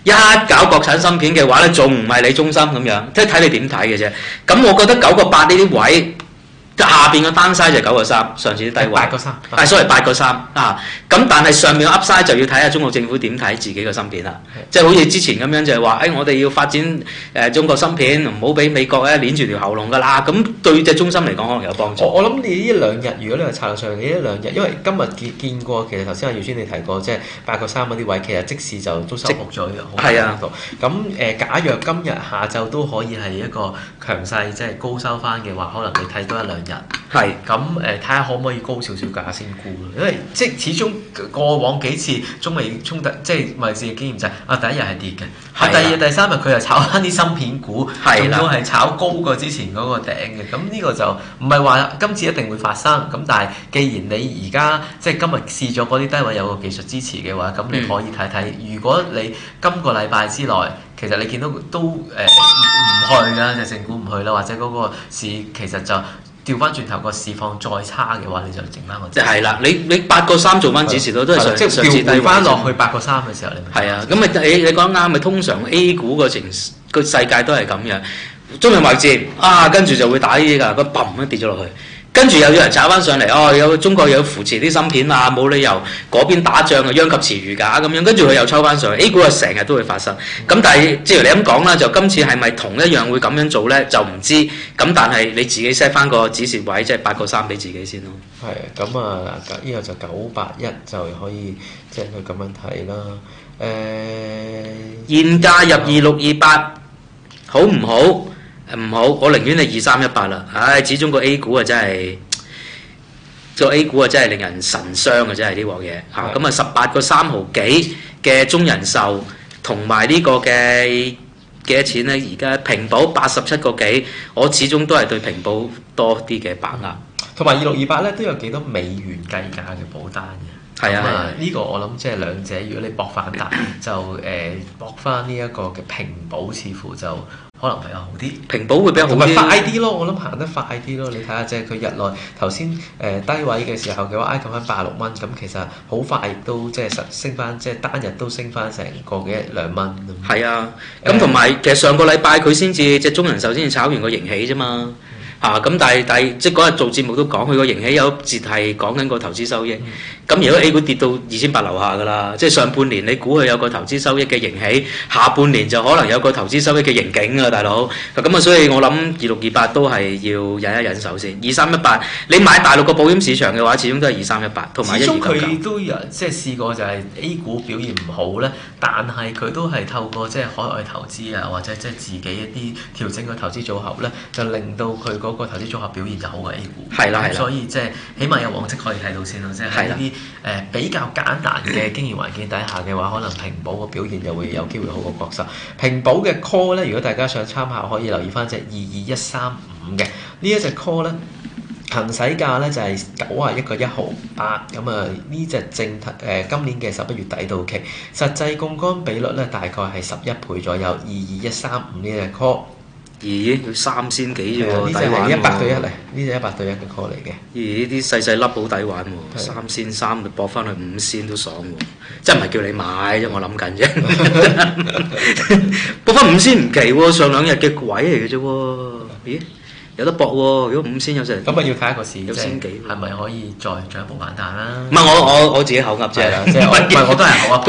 一搞國產芯片嘅話咧，仲唔係你中芯咁樣，即係睇你點睇嘅啫。咁我覺得九個八呢啲位。下邊個單 size 就九個三，上次啲低位八個三， 係 sorry 八個三啊。咁但係上面個 Upside 就要睇下中國政府點睇自己個芯片啦。即係好似之前咁樣就係話，誒、哎、我哋要發展誒、呃、中國芯片，唔好俾美國咧攆住條喉嚨㗎啦。咁對隻中芯嚟講可能有幫助。 我我諗你呢兩日，如果你話策略上，你呢兩日，因為今日見見過，其實頭先阿耀先你提過，即係八個三嗰啲位，其實即時就都收復咗嘅，好係啊。 咁誒、呃，假若今日下晝都可以係一個強勢，即係高收翻嘅話，可能你睇多一兩日。 係。 咁誒睇下可唔可以高少少價先沽咯，因為即係始終過往幾次中美衝突，即係貿易戰嘅經驗就係、是、啊第一日係跌嘅，啊第二日第三日佢又炒翻啲芯片股，仲要係炒高過之前嗰個頂嘅，咁呢個就唔係話今次一定會發生，咁但係既然你而家即係今日試咗嗰啲低位有個技術支持嘅話，咁你可以睇睇，嗯、如果你今個禮拜之內其實你見到都誒唔、呃、去啦，就正股唔去啦，或者嗰個市其實就調翻轉頭個市況再差嘅話，你就整翻個。即係啦， 你你八個三做翻指示都都係上即係調回翻落去八個三嘅時候，你咪。係啊， 咁咪你你講啱咪？通常 A 股個情個世界都係咁樣，中美貿易戰啊，跟住就會打呢啲㗎，佢砰一跌咗落去。跟住又有人炒翻上嚟，哦，有中國有扶持啲芯片啊，冇理由嗰邊打仗啊，殃及池魚㗎咁樣，跟住佢又抽翻上去 A 股啊，成日都會發生。咁但係，正如你咁講啦，就今次係咪同一樣會咁樣做咧？就唔知。咁但係你自己 set 翻個止蝕位，即係八個三俾自己先咯。 係，咁啊，呢個就九八一就可以即係佢咁樣睇啦。誒、呃， 現價入二六二八，好唔好？唔好，我寧願係二三一八啦。唉，始終個 A 股啊真係，個 A 股啊真係令人神傷嘅，真係呢鑊嘢嚇。咁啊十八個三毫幾嘅中人壽，同埋呢個嘅幾多錢咧？而家平保八十七個幾，我始終都係對平保多啲嘅把握。 同埋二六二八咧都有幾多美元計價嘅保單嘅。 係啊，呢、 啊呢個我諗即係兩者，如果你搏反彈，就誒搏翻呢一個嘅平保，似乎就可能比較好啲。 平保會比較好啲， 快啲咯！我諗行得快啲咯。你睇下即係佢日內頭先誒低位嘅時候嘅話，挨近翻八六蚊，咁其實好快亦都即係實升翻，即係單日都升翻成個幾一兩蚊。 係啊，咁同埋其實上個禮拜佢先至即係中人壽先至炒完個盈喜啫嘛。嚇咁、啊，但係但係即係嗰日做節目都講，佢個盈喜有節係講緊個投資收益。咁、嗯、如果 A 股跌到二千八樓下㗎啦，即係上半年你估佢有個投資收益嘅盈喜，下半年就可能有個投資收益嘅盈警啊，大佬。咁啊，所以我諗二六二八都係要忍一忍手先。二三一八，你買大陸個保險市場嘅話，始終都係二三一八同埋一二九九。 始終佢都有即係試過就係 A 股表現唔好咧，但係佢都係透過即係海外投資啊，或者即係自己一啲調整嘅投資組合咧，就令到佢嗰個投資組合表現就好過 A 股。 係啦係啦， 所以即係起碼有往績可以睇到先咯，即係喺呢啲誒比較簡單嘅經營環境底下嘅話，可能平保個表現就會有機會好過國壽。平保嘅 call 咧，如果大家想參考，可以留意翻隻二二一三五嘅呢一隻 call 咧，行使價咧就係九啊一個一毫八，咁啊呢隻正誒、呃、今年嘅十一月底到期，實際槓桿比率咧大概係十一倍左右，二二一三五呢隻 call。 咦，佢三仙幾啫喎， 呢隻係一百對一嚟，呢隻一百對一嘅 call 嚟嘅。 咦，啲細細粒好抵玩喎，三仙三就搏翻去五仙都爽喎，真係唔係叫你買啫，我諗緊啫。搏翻五仙唔奇喎，上兩日嘅鬼嚟嘅啫喎，咦？有得搏喎！如果五仙有隻， 咁啊要睇下個市， 有千幾， 係咪可以再進一步反彈啦？ 唔係我我我自己口噏啫， 即係唔係我都係口噏，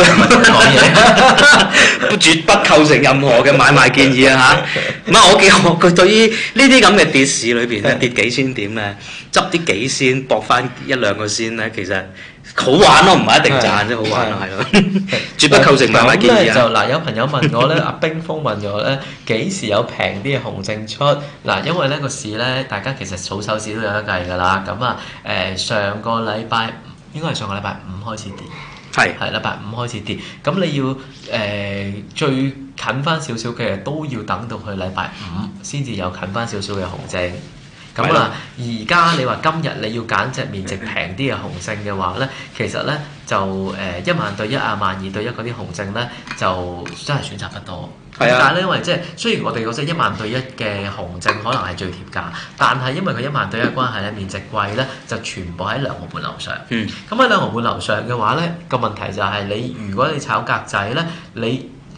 唔係講嘢， 絕不構成任何嘅買賣建議啊嚇！唔係我幾我佢對於呢啲咁嘅跌市裏邊咧，跌幾千點咧，執啲幾仙搏翻一兩個仙咧，其實好玩咯，唔係一定賺啫，好玩咯，係咯，絕不構成買賣建議啊！ 就嗱，有朋友問我咧，阿冰峰問我咧，幾時有平啲嘅紅證出？嗱，因為呢個市咧，大家其實數手指都有得計㗎啦。咁啊，誒上個禮拜應該係上個禮拜五開始跌，係係禮拜五開始跌。咁你要誒、呃、最近翻少少嘅，都要等到去禮拜五先至有近翻少少嘅紅證。咁啊，而家你話今日你要揀隻面值平啲嘅紅證嘅話咧，其實咧就誒一萬對一啊，萬二對一嗰啲紅證咧，就真係選擇不多。係啊，但係咧，因為即係雖然我哋嗰隻一萬對一嘅紅證可能係最貼價，但係因為佢一萬對一關係咧，面值貴咧，就全部喺兩毫半樓上。嗯。咁喺兩毫半樓上嘅話咧，個問題就係你如果你炒格仔咧，你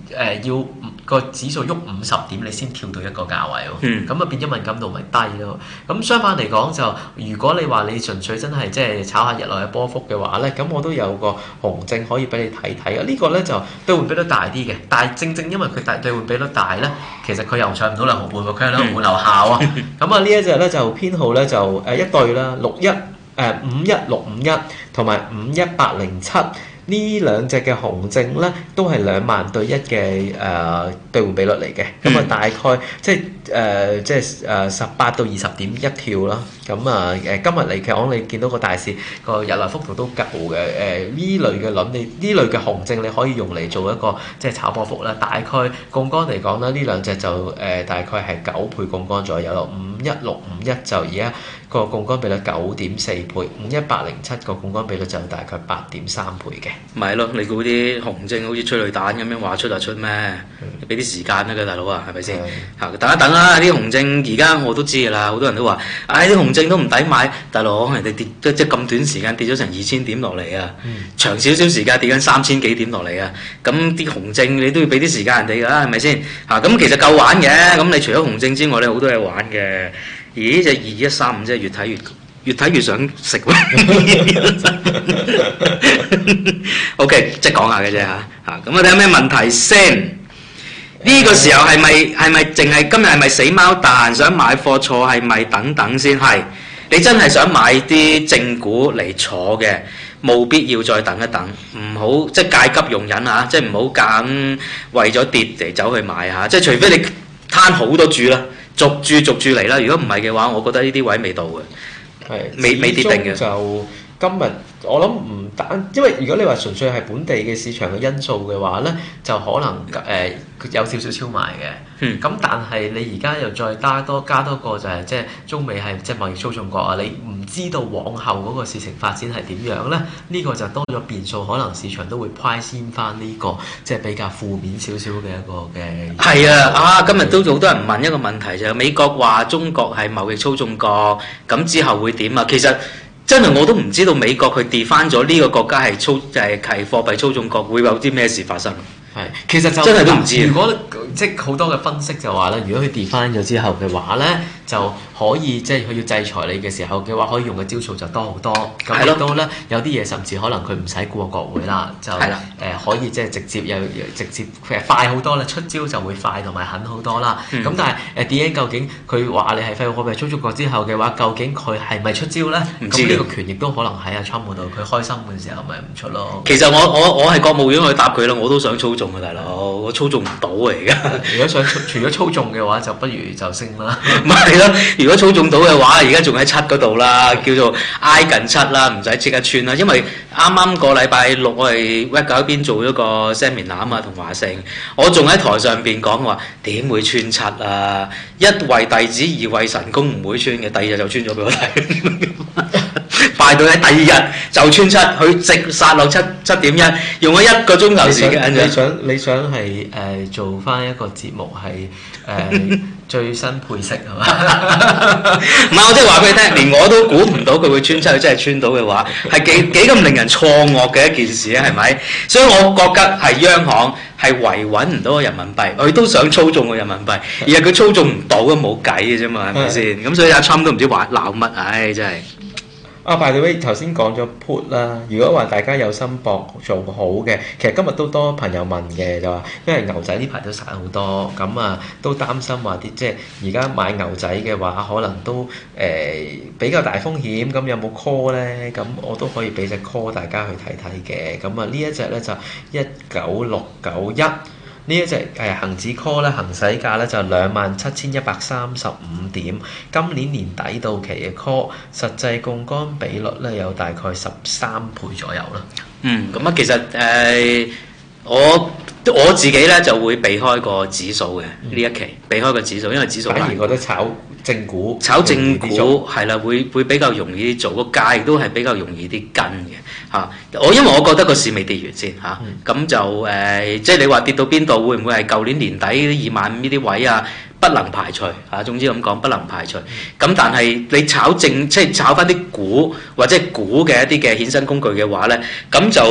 誒要個指數喐五十點，你先跳到一個價位喎。 嗯。 咁啊變咗敏感度咪低咯。咁相反嚟講就，如果你話你純粹真係即係炒下日內嘅波幅嘅話咧，咁我都有個紅證可以俾你睇睇啊。呢個咧就兌換比率大啲嘅，但係正正因為佢大兌換比率大咧，其實佢又上唔到兩毫半喎，佢係兩毫半樓下喎。咁啊呢一隻咧就編號咧就誒一對啦，六一誒五一六五一同埋五一八零七。呢兩隻嘅紅證咧，都係兩萬對一嘅誒兌換比率嚟嘅，咁啊大概即係誒、呃、即係誒十八到二十點一跳啦。咁啊誒今日嚟講，你見到個大市個日內幅度都夠嘅。誒、呃、呢類嘅輪你呢類嘅紅證，你可以用嚟做一個即係炒波幅啦。大概槓桿嚟講啦，呢兩隻就誒、呃、大概係九倍槓桿左右咯。五一六五一就而家個槓桿比率九點四倍，五一八零七個槓桿比率就大概八點三倍嘅。 咪係咯，你估啲紅證好似催淚彈咁樣話出就出咩？你俾啲時間啦，佢大佬啊，係咪先？嚇，等一等啦！啲紅證而家我都知㗎啦，好多人都話，唉，啲紅證都唔抵買，大佬人哋跌即即咁短時間跌咗成二千點落嚟啊，嗯、長少少時間跌緊三千幾點落嚟啊，咁啲紅證你都要俾啲時間人哋㗎啦，係咪先？嚇，咁其實夠玩嘅，咁你除咗紅證之外，你好多嘢玩嘅。而呢隻二一三五真係越睇越越睇越想食喎。OK， 即係講下嘅啫嚇嚇。咁我睇下咩問題先？呢、這個時候係咪係咪淨係今日係咪死貓彈想買貨錯係咪等等先？係你真係想買啲正股嚟坐嘅，冇必要再等一等，唔好即係戒急用忍嚇，即係唔好揀為咗跌嚟走去買嚇，即係除非你攤好多注啦。逐注逐注嚟啦！如果唔係嘅話，我覺得呢啲位未到嘅，係未未跌定嘅。 就今日我諗唔單，因為如果你話純粹係本地嘅市場嘅因素嘅話咧，就可能誒、呃、有少少超賣嘅。嗯。咁但係你而家又再加多加多個就係、是、即係中美係即係貿易操縱國啊！你唔知道往後嗰個事情發展係點樣咧？呢、這個就多咗變數，可能市場都會 price in 翻呢個即係比較負面少少嘅一個嘅。係啊！啊，今日都好多人問一個問題就係美國話中國係貿易操縱國，咁之後會點啊？其實真係我都唔知道美國佢跌翻咗呢個國家係操就係係貨幣操縱國會有啲咩事發生。 係，其實就真係都唔知。 如果即係好多嘅分析就話咧，如果佢跌翻咗之後嘅話咧，就可以即係佢要制裁你嘅時候嘅話，可以用嘅招數就多好多。咁亦都咧有啲嘢甚至可能佢唔使過國會啦，就誒、呃、可以即係直接又直接快好多啦，出招就會快同埋狠好多啦。咁、嗯、但係誒 D N 究竟佢話你係廢貨幣操縱國之後嘅話，究竟佢係咪出招咧？咁呢個權亦都可能喺阿 Trump 嗰度，佢開心嘅時候咪唔出咯。 其實我我我係國務院去答佢啦，我都想操縱啊，大佬，我操縱唔到啊而家。 如果想除咗操縱嘅話，就不如就升啦。 咪係咯，如果操縱到嘅話，而家仲喺七嗰度啦，叫做挨近七啦，唔使即刻穿啦。因為啱啱個禮拜六我係 Web 嗰邊做咗個 seminar 啊嘛，同華盛，我仲喺台上邊講話點會穿七啊？一為弟子，二為神功，唔會穿嘅。第二日就穿咗俾我睇。快到喺第二日就穿七，佢直殺落七七點一，用咗一個鐘頭時間。 你想你想係誒、呃、做翻一個節目係誒、呃、最新配色係嘛？ 唔係，我即係話俾你聽，連我都估唔到佢會穿七，佢真係穿到嘅話，係幾幾咁令人錯愕嘅一件事啊？係咪？所以我覺得係央行係維穩唔到個人民幣，佢都想操縱個人民幣，而係佢操縱唔到啊，冇計嘅啫嘛，係咪先？咁所以阿 Trump 都唔知話鬧乜，唉，真係。 啊 by the way 頭先講咗 put 啦，如果話大家有心搏做好嘅，其實今日都多朋友問嘅，就話因為牛仔呢排都散好多，咁啊都擔心話啲即係而家買牛仔嘅話，可能都誒、呃、比較大風險，咁有冇 call 咧？咁我都可以俾隻 call 大家去睇睇嘅，咁啊呢一隻咧就一九六九一。呢一隻誒恆指 call 咧，行使價咧就兩萬七千一百三十五點，今年年底到期嘅 call，實際槓桿比率咧有大概十三倍左右啦。 嗯，咁啊其實誒、呃、我我自己咧就會避開個指數嘅呢、嗯、一期，避開個指數，因為指數反而覺得炒正股， 炒正股係啦，會會比較容易做，個價亦都係比較容易啲跟嘅。嚇、啊！我因為我覺得個市未跌完先嚇，咁、啊嗯、就誒、呃，即係你話跌到邊度，會唔會係舊年年底二萬五呢啲位啊？不能排除嚇、啊，總之咁講不能排除。咁、嗯、但係你炒正，即係炒翻啲股或者股嘅一啲嘅衍生工具嘅話咧，咁就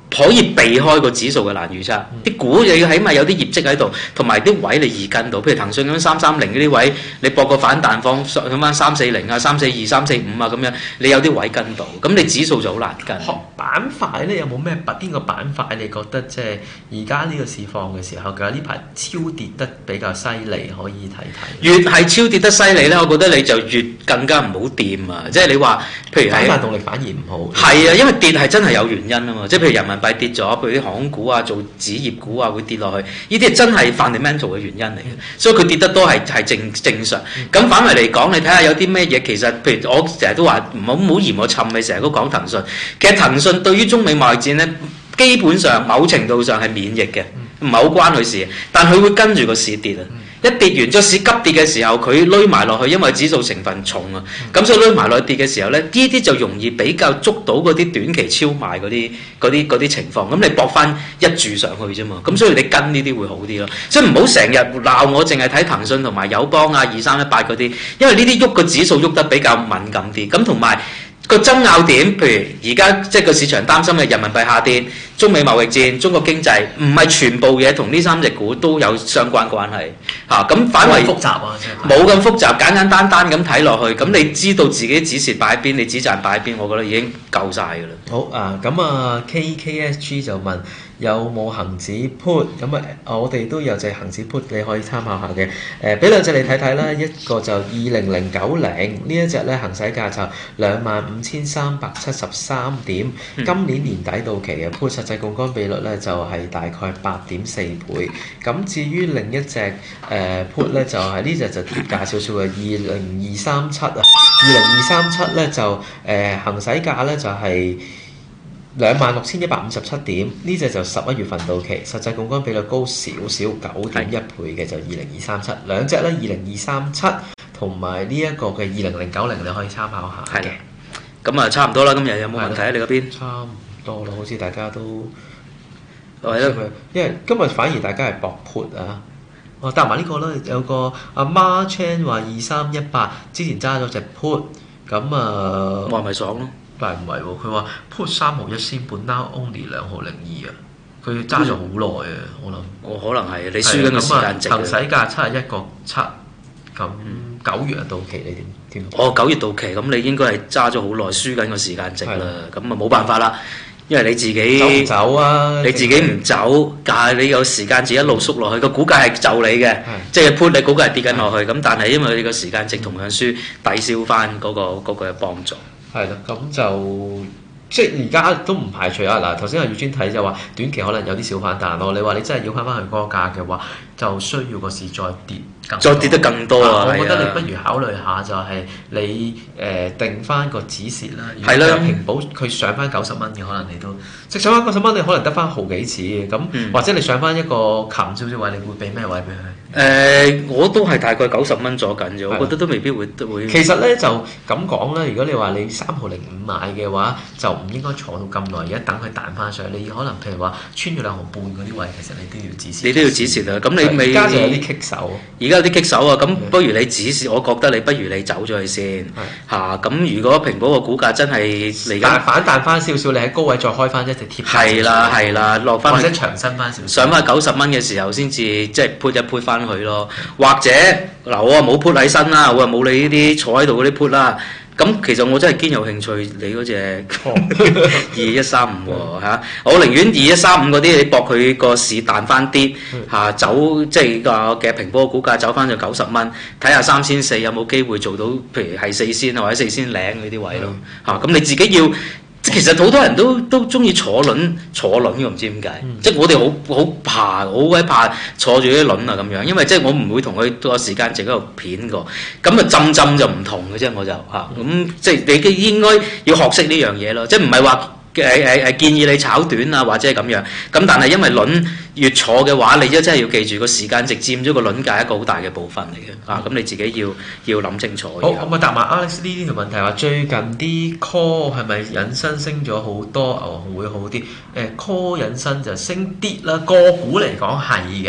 可以避開個指數嘅難預測，啲股你要起碼有啲業績喺度，同埋啲位你易跟到。譬如騰訊咁樣三三零嗰啲位，你博個反彈放上翻三四零啊、三四二、三四五啊咁樣，你有啲位跟到，咁你指數就好難跟。 學板塊咧有冇咩邊個板塊你覺得即係而家呢個市況嘅時候，嘅呢排超跌得比較犀利，可以睇睇？ 越係超跌得犀利咧，我覺得你就越更加唔好掂啊！即係你話，譬如係反彈動力反而唔好。 係啊，因為跌係真係有原因啊嘛。即係譬如人民幣跌咗，譬如啲航空股啊、做紙業股啊會跌落去，呢啲係真係 fundamental 嘅原因嚟嘅。所以佢跌得多係係正正常。咁反為嚟講，你睇下有啲咩嘢，其實譬如我成日都話唔好唔好嫌我沉，你成日都講騰訊。其實騰訊對於中美貿易戰咧，基本上某程度上係免疫嘅，唔係好關佢事。但佢會跟住個市跌啊！一跌完咗市急跌嘅時候，佢攏埋落去，因為指數成分重啊，咁所以攏埋落去跌嘅時候咧，呢啲就容易比較捉到嗰啲短期超賣嗰啲嗰啲嗰啲情況，咁你搏翻一注上去啫嘛，咁所以你跟呢啲會好啲咯，所以唔好成日鬧我，淨係睇騰訊同埋友邦啊、二三一八嗰啲，因為呢啲喐個指數喐得比較敏感啲，咁同埋個爭拗點，譬如而家即係個市場擔心嘅人民幣下跌、中美貿易戰、中國經濟，唔係全部嘢同呢三隻股都有相關關係嚇。咁、啊、反為複雜啊， 冇咁複雜，簡簡單單咁睇落去，咁你知道自己止蝕擺喺邊，你止賺擺喺邊，我覺得已經夠晒㗎啦。 好啊，咁啊 K K S G 就問有冇恒指 put， 咁啊我哋都有隻恒指 put 你可以參考下嘅。誒、呃，俾兩隻你睇睇啦，一個就二零零九零呢一隻咧，行使價就兩萬五千三百七十三點， 嗯、 今年年底到期嘅 put 實際槓桿比率咧就係、是、大概八點四倍。咁至於另一隻誒、呃、put 咧就係呢隻就跌價少少嘅二零二三七啊，二零二三七咧就誒、呃、行使價咧就係、是。兩萬六千一百五十七點，呢隻就十一月份到期，實際槓桿比率高少少，九點一倍嘅就二零二三七，兩隻咧二零二三七同埋呢一個嘅二零零九零你可以參考下嘅。 咁啊，差唔多啦，今日有冇問題啊？你嗰邊？ 差唔多啦，好似大家都係咯， 因為今日反而大家係搏 put 啊。我答埋呢個啦，有個阿 Mar Chan 話二三一八之前揸咗隻 put， 咁啊， 話咪爽咯。 但係唔係喎，佢話 put 三毫一仙半 now only 兩毫零二啊，佢揸咗好耐啊，我諗。 我可能係你輸緊個時間值。 行使價七十一個七，咁九月啊到期你點點？ 哦，九月到期，咁你應該係揸咗好耐，輸緊個時間值啦，咁啊冇辦法啦，因為你自己走唔走啊？ 你自己唔走，但係你有時間值一路縮落去，個股價係就你嘅，即係 put 你股價係跌緊落去，咁但係因為你個時間值同樣輸，抵消翻嗰個嗰個嘅幫助。 係啦，咁就即係而家都唔排除啊！嗱，頭先阿宇專睇就話短期可能有啲小反彈咯。你話你真係要翻翻去嗰個價嘅話，就需要個市再跌更再跌得更多啊！ 我覺得你不如考慮下就係你誒、呃、定翻個止蝕啦。 係啦， 平保佢上翻九十蚊嘅，可能你都即係上翻九十蚊，你可能得翻毫幾次嘅。咁、嗯、或者你上翻一個擒少少位，你會俾咩位俾佢？ 誒、呃，我都係大概九十蚊左緊啫，我覺得都未必會都會。 其實咧就咁講啦，如果你話你三毫零五買嘅話，就唔應該坐到咁耐，而家等佢彈翻上去。你可能譬如話穿咗兩毫半嗰啲位，其實你都要止蝕。 你都要止蝕啊！咁你未？ 而家就有啲棘手。 而家有啲棘手啊！咁不如你止蝕，我覺得你不如你走咗去先嚇。咁、啊、如果蘋果個股價真係嚟緊反彈翻少少，你喺高位再開翻一隻貼。 係啦係啦，落翻或者長身翻少少。 上翻九十蚊嘅時候先至即係 put 一 put 翻去咯。或者嗱，我啊冇 put 喺身啦，我啊冇你呢啲坐喺度嗰啲 put 啦。咁其實我真係堅有興趣你嗰隻二一三五喎嚇，我寧願二一三五嗰啲你搏佢個市彈翻啲嚇，走即係個嘅蘋果股價走翻咗九十蚊，睇下三千四有冇機會做到，譬如係四仙啊或者四仙零嗰啲位咯嚇。咁、嗯、你自己要。其實好多人都都中意坐輪坐輪嘅，唔知點解。嗯、即係我哋好好怕，好鬼怕坐住啲輪啊咁樣，因為即係我唔會同佢個時間值喺度片過。咁啊浸浸就唔同嘅啫，我就嚇咁、嗯、即係你應該要學識呢樣嘢咯。即係唔係話誒誒誒建議你炒短啊或者係咁樣。咁但係因為輪越坐嘅話，你真係要記住個時間值佔咗個輪價一個好大嘅部分嚟嘅。嗯、啊，咁你自己要要諗清楚。 好，咁啊答埋 Alex 呢條問題話，最近啲 call 係咪引申升咗好多，牛熊會好啲？誒、呃、call 引申就升啲啦，個股嚟講係嘅。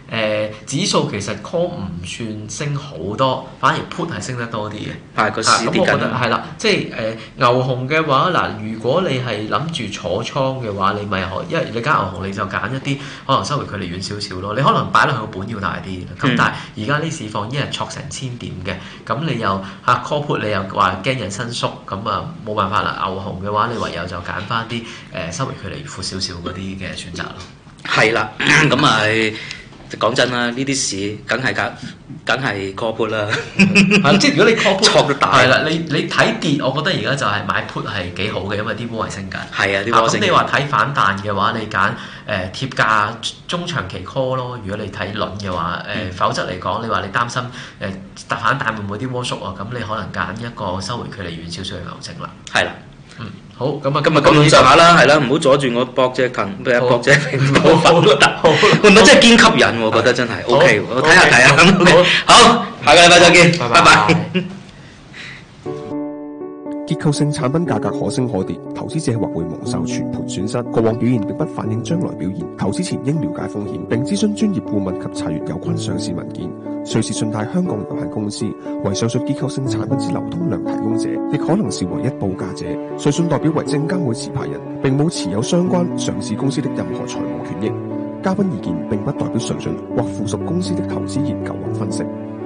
誒指數其實 call 唔算升好多，反而 put 係升得多啲嘅。 係個市跌緊。 咁我覺得係啦，即係誒、呃、牛熊嘅話，嗱，如果你係諗住坐倉嘅話，你咪可，因為你揀牛熊你就揀一啲可能收回距離遠少少咯。你可能擺落去個本要大啲，咁、嗯、但係而家呢市況一日挫成千點嘅，咁你又嚇 call put 你又話驚人伸縮，咁啊冇辦法啦。牛熊嘅話，你唯有就揀翻啲誒收回距離闊少少嗰啲嘅選擇咯。 係啦，咁咪講真啦，呢啲市梗係梗梗係 call put 啦， 係即係如果你 call put 錯得大， 係啦，你你睇跌，我覺得而家就係買 put 係幾好嘅，因為啲波係升緊。 係啊，啲波升緊。 咁你話睇反彈嘅話，你揀誒、呃、貼價中長期 call 咯。如果你睇輪嘅話，誒、呃嗯、否則嚟講，你話你擔心誒突、呃、反彈會唔會啲波縮啊？咁你可能揀一個收回距離遠少少嘅牛證啦。 係啦。 嗯，好，咁啊， 今日咁樣上下啦，係啦，唔好阻住我搏隻騰，咩搏隻蘋果發達，會唔會真係堅吸引喎？我覺得真係 OK，我睇下睇下咁 OK，好，下個禮拜再見，拜拜。 結構性產品價格可升可跌，投資者或會蒙受全盤損失。過往表現並不反映將來表現，投資前應了解風險，並諮詢專業顧問及查閱有關上市文件。瑞士信貸香港有限公司為上述結構性產品之流通量提供者，亦可能是唯一報價者。瑞信代表為證監會持牌人，並冇持有相關上市公司的任何財務權益。嘉賓意見並不代表瑞信或附屬公司的投資研究或分析。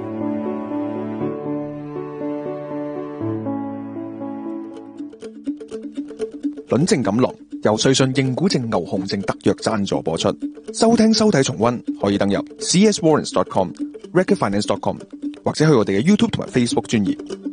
輪證錦囊由瑞信認股證牛熊證特約贊助播出。收聽收睇重溫可以登入 c s warrants dot com、racket finance dot com 或者去我哋嘅 YouTube 同埋 Facebook 專頁。